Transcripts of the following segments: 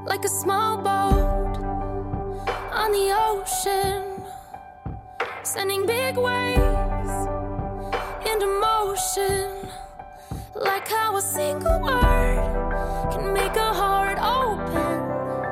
like a small boat on the ocean, sending big waves into motion, like how a single word can make a heart open.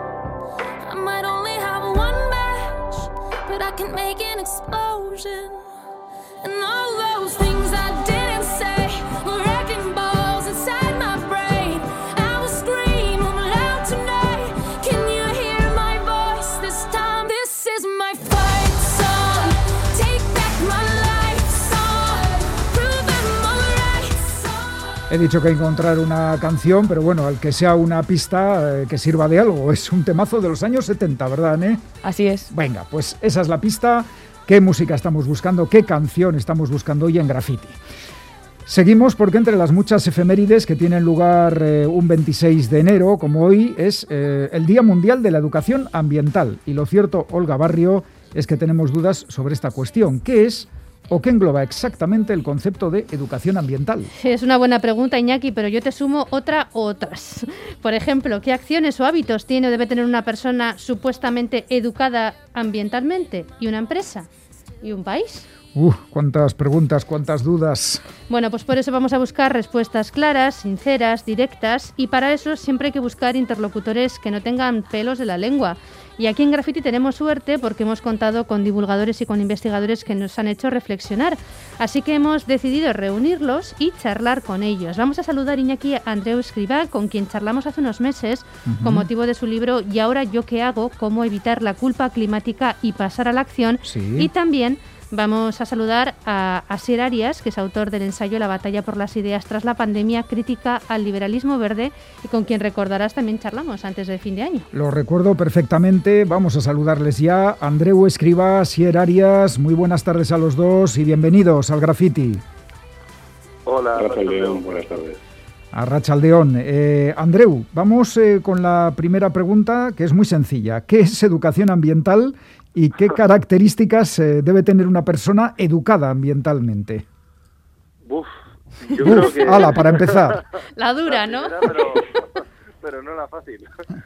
I might only have one match, but I can make an explosion. And all those things I didn't say were wrecking balls inside my brain. I will scream loud tonight. Can you hear my voice this time? This is my fight song. Take back my life song. Prove I'm alright song. He dicho que encontrar una canción, pero bueno, al que sea una pista que sirva de algo. Es un temazo de los años 70, ¿verdad, Ane? Así es. Venga, pues esa es la pista. ¿Qué música estamos buscando? ¿Qué canción estamos buscando hoy en Graffiti? Seguimos porque entre las muchas efemérides que tienen lugar un 26 de enero, como hoy, es el Día Mundial de la Educación Ambiental. Y lo cierto, Olga Barrio, es que tenemos dudas sobre esta cuestión. ¿Qué es o qué engloba exactamente el concepto de educación ambiental? Es una buena pregunta, Iñaki, pero yo te sumo otras. Por ejemplo, ¿qué acciones o hábitos tiene o debe tener una persona supuestamente educada ambientalmente? ¿Y una empresa? ¿Y un país? Cuántas preguntas, cuántas dudas. Bueno, pues por eso vamos a buscar respuestas claras, sinceras, directas, y para eso siempre hay que buscar interlocutores que no tengan pelos de la lengua. Y aquí en Graffiti tenemos suerte porque hemos contado con divulgadores y con investigadores que nos han hecho reflexionar. Así que hemos decidido reunirlos y charlar con ellos. Vamos a saludar, Iñaki, a Andreu Escrivá, con quien charlamos hace unos meses con motivo de su libro ¿Y ahora yo qué hago? Cómo evitar la culpa climática y pasar a la acción. Sí. Y también vamos a saludar a Asier Arias, que es autor del ensayo La batalla por las ideas tras la pandemia, crítica al liberalismo verde, y con quien recordarás también charlamos antes de fin de año. Lo recuerdo perfectamente. Vamos a saludarles ya. Andreu Escrivá, Asier Arias, muy buenas tardes a los dos y bienvenidos al Graffiti. Hola, Arrachaldeón, buenas tardes. Arrachaldeón. Andreu, vamos con la primera pregunta, que es muy sencilla. ¿Qué es educación ambiental y qué características debe tener una persona educada ambientalmente? Yo creo que... ¡Hala, para empezar! La dura, ¿no? Pero no la fácil.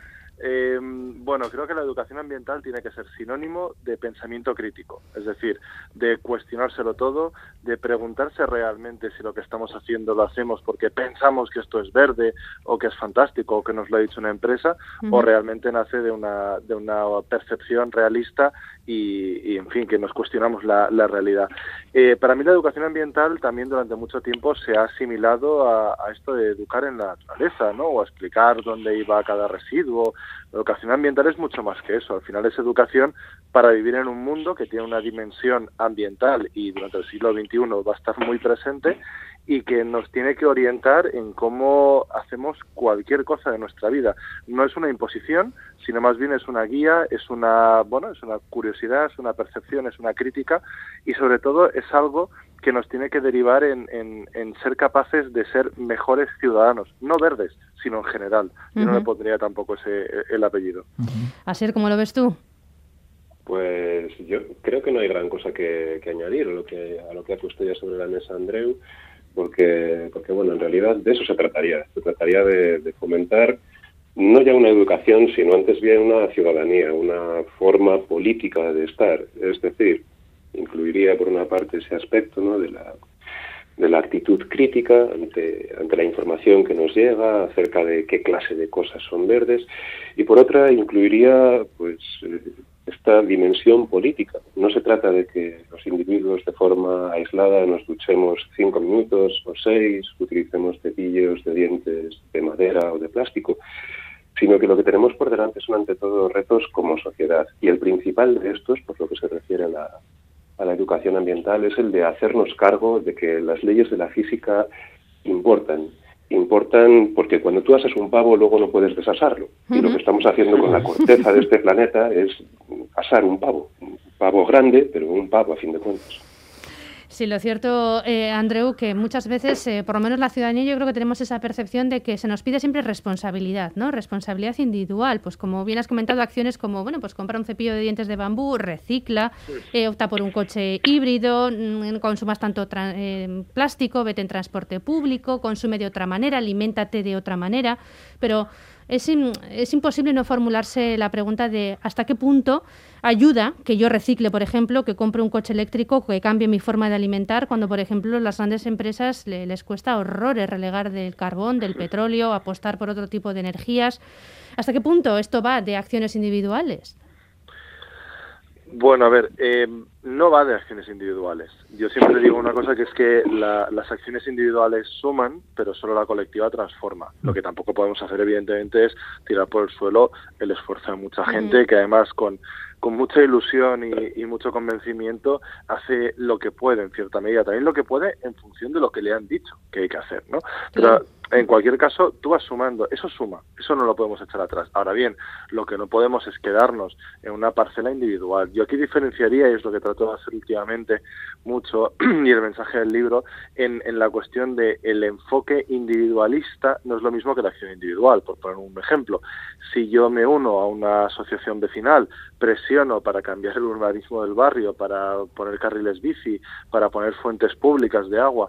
Bueno, creo que la educación ambiental tiene que ser sinónimo de pensamiento crítico, es decir, de cuestionárselo todo, de preguntarse realmente si lo que estamos haciendo lo hacemos porque pensamos que esto es verde o que es fantástico o que nos lo ha dicho una empresa, o realmente nace de una percepción realista y en fin, que nos cuestionamos la realidad. Para mí la educación ambiental también durante mucho tiempo se ha asimilado a esto de educar en la naturaleza, ¿no? O a explicar dónde iba cada residuo. La educación ambiental es mucho más que eso. Al final es educación para vivir en un mundo que tiene una dimensión ambiental y durante el siglo XXI va a estar muy presente y que nos tiene que orientar en cómo hacemos cualquier cosa de nuestra vida. No es una imposición, sino más bien es una guía, es una curiosidad, es una percepción, es una crítica y sobre todo es algo que nos tiene que derivar en ser capaces de ser mejores ciudadanos, no verdes, sino en general. Yo no le pondría tampoco el apellido. Asier, ¿cómo lo ves tú? Pues yo creo que no hay gran cosa que añadir a lo que ha puesto ya sobre la mesa Andreu, porque bueno, en realidad de eso se trataría de fomentar no ya una educación, sino antes bien una ciudadanía, una forma política de estar, es decir, incluiría por una parte ese aspecto, ¿no?, de la actitud crítica ante la información que nos llega acerca de qué clase de cosas son verdes, y por otra incluiría pues esta dimensión política. No se trata de que los individuos de forma aislada nos duchemos 5 minutos o 6, utilicemos cepillos de dientes de madera o de plástico, sino que lo que tenemos por delante son ante todo retos como sociedad. Y el principal de estos, por lo que se refiere a la educación ambiental, es el de hacernos cargo de que las leyes de la física importan porque cuando tú asas un pavo luego no puedes desasarlo. Y lo que estamos haciendo con la corteza de este planeta es asar un pavo grande, pero un pavo a fin de cuentas. Sí, lo cierto, Andreu, que muchas veces, por lo menos la ciudadanía, yo creo que tenemos esa percepción de que se nos pide siempre responsabilidad, ¿no? Responsabilidad individual. Pues como bien has comentado, acciones como, bueno, pues compra un cepillo de dientes de bambú, recicla, opta por un coche híbrido, consumas tanto plástico, vete en transporte público, consume de otra manera, aliméntate de otra manera. Pero es imposible no formularse la pregunta de hasta qué punto ayuda que yo recicle, por ejemplo, que compre un coche eléctrico, que cambie mi forma de alimentar, cuando, por ejemplo, las grandes empresas les cuesta horrores relegar del carbón, del petróleo, apostar por otro tipo de energías. ¿Hasta qué punto esto va de acciones individuales? Bueno, a ver, no va de acciones individuales. Yo siempre digo una cosa, que es que las acciones individuales suman, pero solo la colectiva transforma. Lo que tampoco podemos hacer, evidentemente, es tirar por el suelo el esfuerzo de mucha gente que, además, con mucha ilusión y mucho convencimiento, hace lo que puede, en cierta medida. También lo que puede en función de lo que le han dicho que hay que hacer, ¿no? Pero en cualquier caso, tú vas sumando, eso suma, eso no lo podemos echar atrás. Ahora bien, lo que no podemos es quedarnos en una parcela individual. Yo aquí diferenciaría, y es lo que trato de hacer últimamente mucho, y el mensaje del libro, en la cuestión de el enfoque individualista no es lo mismo que la acción individual. Por poner un ejemplo, si yo me uno a una asociación vecinal, presiono para cambiar el urbanismo del barrio, para poner carriles bici, para poner fuentes públicas de agua,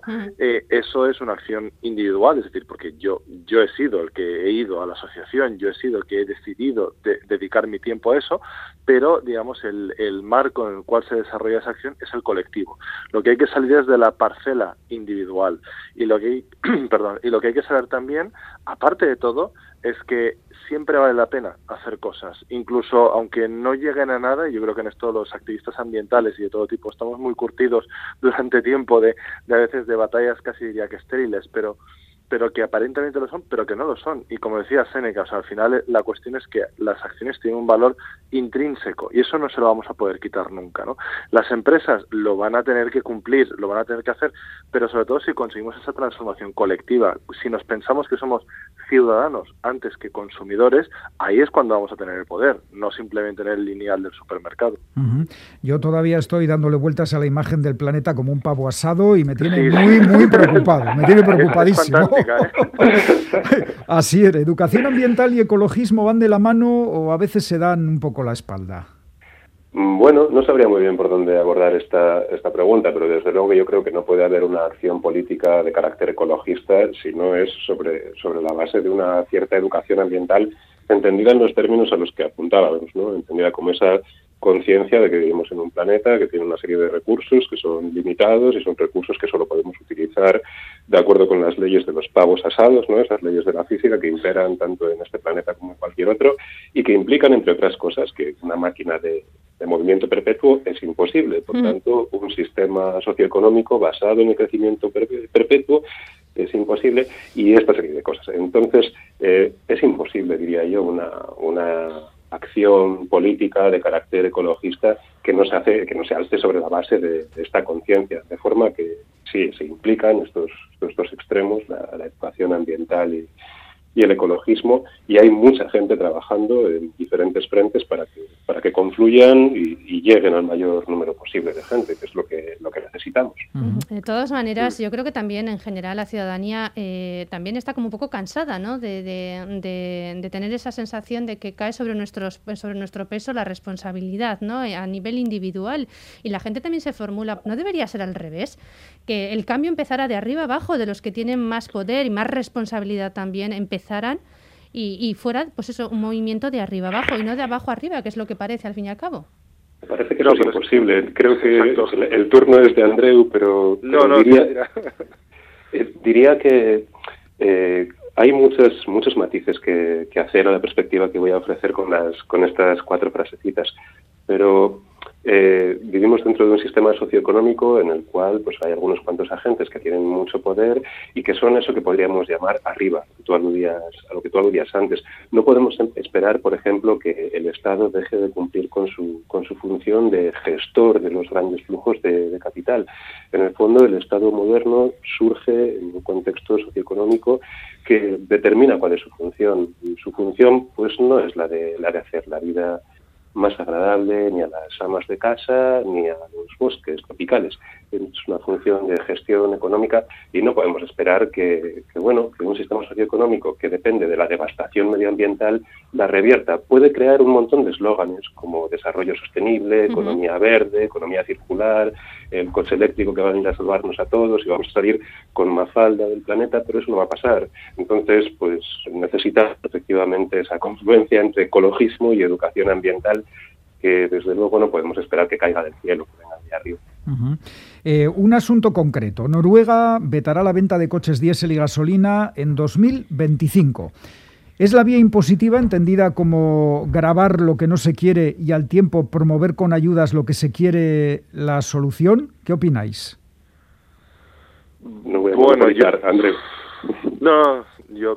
eso es una acción individual, es decir, porque yo he sido el que he ido a la asociación, yo he sido el que he decidido dedicar mi tiempo a eso, pero, digamos, el marco en el cual se desarrolla esa acción es el colectivo. Lo que hay que salir es de la parcela individual, y lo que hay que saber también, aparte de todo, es que siempre vale la pena hacer cosas, incluso aunque no lleguen a nada. Y yo creo que en esto los activistas ambientales y de todo tipo estamos muy curtidos durante tiempo de a veces de batallas casi diría que estériles, pero que aparentemente lo son, pero que no lo son. Y como decía Séneca, o sea, al final la cuestión es que las acciones tienen un valor intrínseco y eso no se lo vamos a poder quitar nunca, ¿no? Las empresas lo van a tener que cumplir, lo van a tener que hacer, pero sobre todo si conseguimos esa transformación colectiva, si nos pensamos que somos ciudadanos antes que consumidores, ahí es cuando vamos a tener el poder, no simplemente en el lineal del supermercado. Yo todavía estoy dándole vueltas a la imagen del planeta como un pavo asado y me tiene muy preocupado, me tiene preocupadísimo. Es fantástica, ¿eh? Así es, ¿educación ambiental y ecologismo van de la mano o a veces se dan un poco la espalda? Bueno, no sabría muy bien por dónde abordar esta pregunta, pero desde luego yo creo que no puede haber una acción política de carácter ecologista si no es sobre la base de una cierta educación ambiental entendida en los términos a los que apuntábamos, ¿no? Entendida como esa conciencia de que vivimos en un planeta que tiene una serie de recursos que son limitados y son recursos que solo podemos utilizar de acuerdo con las leyes de los pavos asados, ¿no? Esas leyes de la física que imperan tanto en este planeta como en cualquier otro y que implican, entre otras cosas, que una máquina de movimiento perpetuo es imposible. Por tanto, un sistema socioeconómico basado en el crecimiento perpetuo es imposible, y esta serie de cosas. Entonces, es imposible, diría yo, una acción política de carácter ecologista que no se alce sobre la base de esta conciencia, de forma que sí, se implican estos dos extremos, la educación ambiental y el ecologismo, y hay mucha gente trabajando en diferentes frentes para que confluyan y lleguen al mayor número posible de gente, que es lo que necesitamos. De todas maneras, yo creo que también en general la ciudadanía también está como un poco cansada, ¿no? de tener esa sensación de que cae sobre nuestro peso la responsabilidad, ¿no? A nivel individual, y la gente también se formula, ¿no debería ser al revés? Que el cambio empezara de arriba abajo, de los que tienen más poder y más responsabilidad también empezaran y fuera, pues eso, un movimiento de arriba abajo y no de abajo arriba, que es lo que parece al fin y al cabo. Me parece que eso es imposible. Creo que el turno es de Andreu, pero diría que hay muchos matices que hacer a la perspectiva que voy a ofrecer con estas 4 frasecitas, pero vivimos dentro de un sistema socioeconómico en el cual pues hay algunos cuantos agentes que tienen mucho poder y que son eso que podríamos llamar arriba, a lo que tú aludías antes. No podemos esperar, por ejemplo, que el Estado deje de cumplir con su función de gestor de los grandes flujos de capital. En el fondo, el Estado moderno surge en un contexto socioeconómico que determina cuál es su función. Y su función pues no es la de hacer la vida más agradable ni a las amas de casa ni a los bosques tropicales. Es una función de gestión económica y no podemos esperar que un sistema socioeconómico que depende de la devastación medioambiental la revierta. Puede crear un montón de eslóganes como desarrollo sostenible, economía verde, economía circular, el coche eléctrico que va a venir a salvarnos a todos y vamos a salir con Mafalda del planeta, pero eso no va a pasar. Entonces, pues necesita efectivamente esa confluencia entre ecologismo y educación ambiental que desde luego no podemos esperar que caiga del cielo, que venga de arriba. Un asunto concreto. Noruega vetará la venta de coches diésel y gasolina en 2025. ¿Es la vía impositiva entendida como gravar lo que no se quiere y al tiempo promover con ayudas lo que se quiere la solución? ¿Qué opináis? No voy a monopolizar, Andreu. No, yo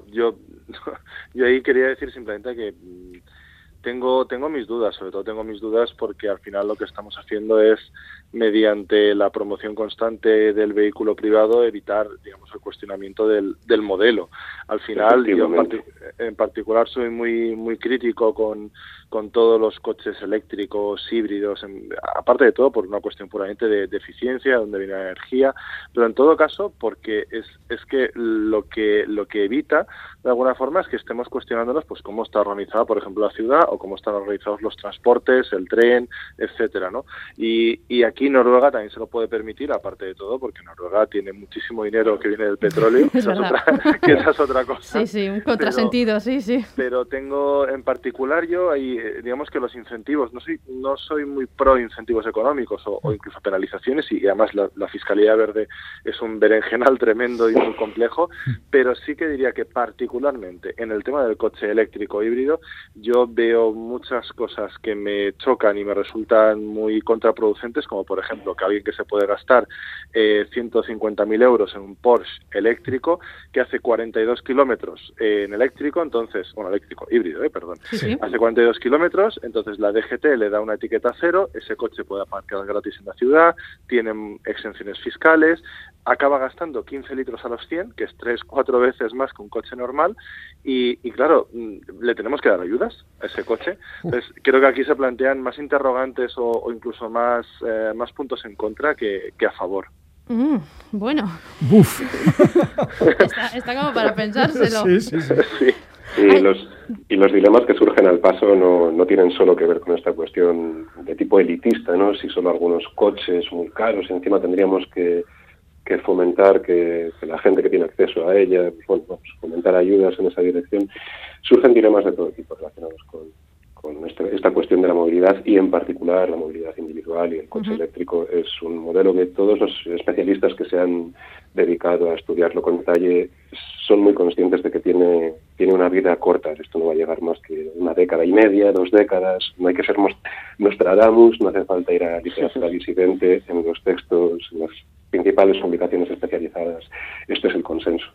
ahí quería decir simplemente que tengo mis dudas, sobre todo tengo mis dudas porque al final lo que estamos haciendo es, mediante la promoción constante del vehículo privado, evitar, digamos, el cuestionamiento del modelo. Al final, yo en particular soy muy crítico con todos los coches eléctricos, híbridos, aparte de todo por una cuestión puramente de eficiencia, donde viene la energía, pero en todo caso porque es que lo que evita de alguna forma es que estemos cuestionándonos pues cómo está organizada, por ejemplo, la ciudad o cómo están organizados los transportes, el tren, etcétera, ¿no? Y aquí Noruega también se lo puede permitir, aparte de todo, porque Noruega tiene muchísimo dinero que viene del petróleo, esa es otra cosa. Sí, un contrasentido, sí. Pero tengo, en particular yo, ahí, digamos que los incentivos, no soy muy pro incentivos económicos o incluso penalizaciones, y además la fiscalidad verde es un berenjenal tremendo y muy complejo, pero sí que diría que particularmente en el tema del coche eléctrico híbrido, yo veo muchas cosas que me chocan y me resultan muy contraproducentes, como por ejemplo que alguien que se puede gastar 150.000 euros en un Porsche eléctrico que hace 42 kilómetros en eléctrico, entonces, eléctrico, híbrido, Sí. Hace 42 kilómetros, entonces la DGT le da una etiqueta 0, ese coche puede aparcar gratis en la ciudad, tienen exenciones fiscales, acaba gastando 15 litros a los 100, que es 3-4 veces más que un coche normal, y claro, le tenemos que dar ayudas a ese coche. Entonces, creo que aquí se plantean más interrogantes o incluso más puntos en contra que a favor. Bueno. ¡Buf! Está como para pensárselo. Sí. Y los dilemas que surgen al paso no tienen solo que ver con esta cuestión de tipo elitista, ¿no? Si solo algunos coches muy caros, encima tendríamos que fomentar que la gente que tiene acceso a ella, fomentar ayudas en esa dirección. Surgen dilemas de todo tipo relacionados con esta cuestión de la movilidad y en particular la movilidad individual, y el coche eléctrico es un modelo que todos los especialistas que se han dedicado a estudiarlo con detalle son muy conscientes de que tiene una vida corta. Esto no va a llegar más que 1 década y media, 2 décadas. No hay que ser Nostradamus, no hace falta ir a literatura disidente en los textos, en las principales publicaciones especializadas. Este es el consenso.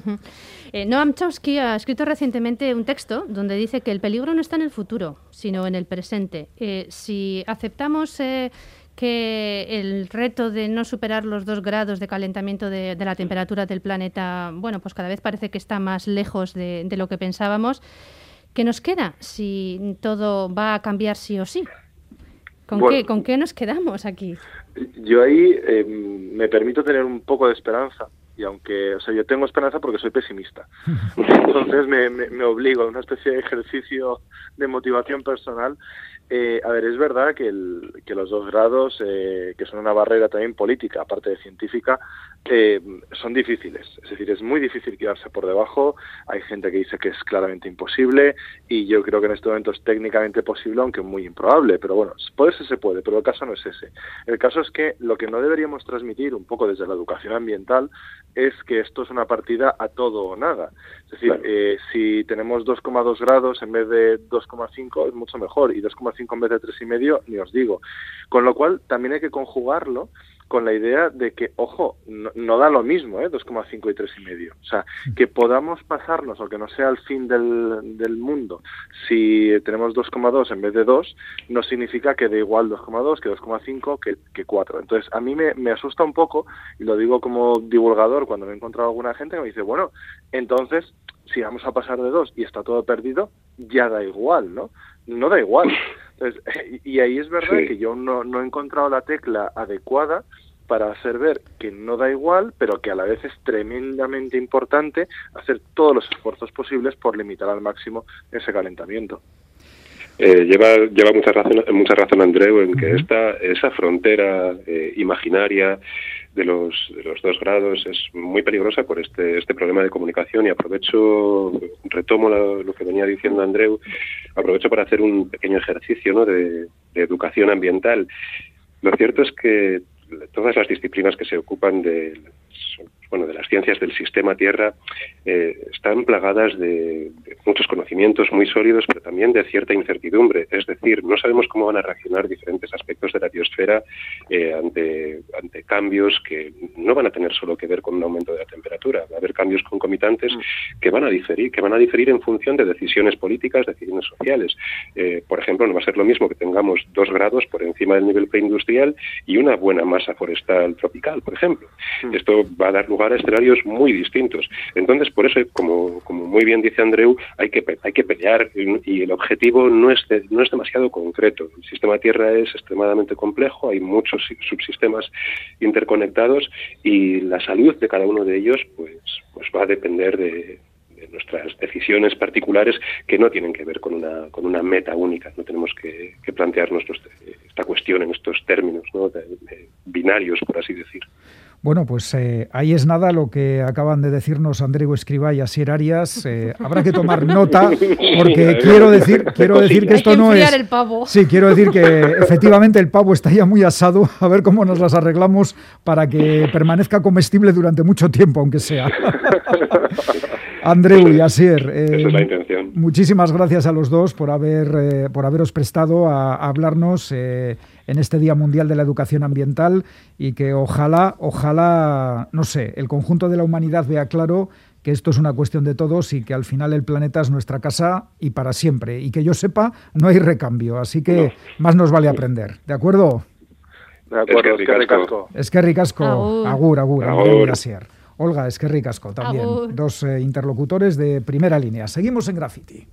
Noam Chomsky ha escrito recientemente un texto donde dice que el peligro no está en el futuro, sino en el presente. Si aceptamos que el reto de no superar los 2 grados de calentamiento de la temperatura del planeta, pues cada vez parece que está más lejos de lo que pensábamos, ¿qué nos queda si todo va a cambiar sí o sí? ¿Con qué nos quedamos aquí? Yo ahí me permito tener un poco de esperanza, y aunque, yo tengo esperanza porque soy pesimista. Entonces me obligo a una especie de ejercicio de motivación personal. Es verdad que los 2 grados, que son una barrera también política, aparte de científica, son difíciles. Es decir, es muy difícil quedarse por debajo. Hay gente que dice que es claramente imposible, y yo creo que en este momento es técnicamente posible, aunque muy improbable. Pero poderse se puede, pero el caso no es ese. El caso es que lo que no deberíamos transmitir, un poco desde la educación ambiental, es que esto es una partida a todo o nada. Es decir, si tenemos 2,2 grados en vez de 2,5 es mucho mejor, y 2,5 en vez de 3,5 ni os digo. Con lo cual también hay que conjugarlo con la idea de que, ojo, no da lo mismo, 2,5 y 3,5. O sea, que podamos pasarnos, o que no sea el fin del mundo, si tenemos 2,2 en vez de 2, no significa que dé igual 2,2, que 2,5, que 4. Entonces, a mí me asusta un poco, y lo digo como divulgador cuando me he encontrado alguna gente que me dice, entonces, si vamos a pasar de 2 y está todo perdido, ya da igual, ¿no? No da igual. Entonces, y ahí es verdad que yo no he encontrado la tecla adecuada para hacer ver que no da igual, pero que a la vez es tremendamente importante hacer todos los esfuerzos posibles por limitar al máximo ese calentamiento. Lleva mucha razón Andreu en que esa frontera imaginaria de los 2 grados es muy peligrosa por este problema de comunicación, y retomo lo que venía diciendo Andreu, aprovecho para hacer un pequeño ejercicio, ¿no?, de educación ambiental. Lo cierto es que todas las disciplinas que se ocupan de las ciencias del sistema Tierra están plagadas de muchos conocimientos muy sólidos, pero también de cierta incertidumbre. Es decir, no sabemos cómo van a reaccionar diferentes aspectos de la biosfera ante cambios que no van a tener solo que ver con un aumento de la temperatura. Va a haber cambios concomitantes que van a diferir en función de decisiones políticas, decisiones sociales. Por ejemplo, no va a ser lo mismo que tengamos 2 grados por encima del nivel preindustrial y una buena masa forestal tropical, por ejemplo. Esto va a dar lugar a escenarios muy distintos. Entonces, por eso, como muy bien dice Andreu, hay que pelear, y el objetivo no es demasiado concreto. El sistema Tierra es extremadamente complejo, hay muchos subsistemas interconectados, y la salud de cada uno de ellos pues va a depender de nuestras decisiones particulares, que no tienen que ver con una meta única. No tenemos que plantearnos esta cuestión en estos términos, ¿no?, binarios, por así decir. Bueno, pues ahí es nada lo que acaban de decirnos Andreu Escrivá y Asier Arias. Habrá que tomar nota, porque quiero decir que esto no es... el pavo. Sí, quiero decir que efectivamente el pavo está ya muy asado. A ver cómo nos las arreglamos para que permanezca comestible durante mucho tiempo, aunque sea. Andreu y Asier, esa es la intención. Muchísimas gracias a los dos por haberos prestado a hablarnos en este Día Mundial de la Educación Ambiental, y que ojalá, no sé, el conjunto de la humanidad vea claro que esto es una cuestión de todos, y que al final el planeta es nuestra casa y para siempre, y que yo sepa no hay recambio, así que más nos vale aprender, ¿de acuerdo? De acuerdo, eskerrik asko. Eskerrik asko, agur, Andreu y Asier. Olga, eskerrik asko también, Agur. dos interlocutores de primera línea. Seguimos en Graffiti.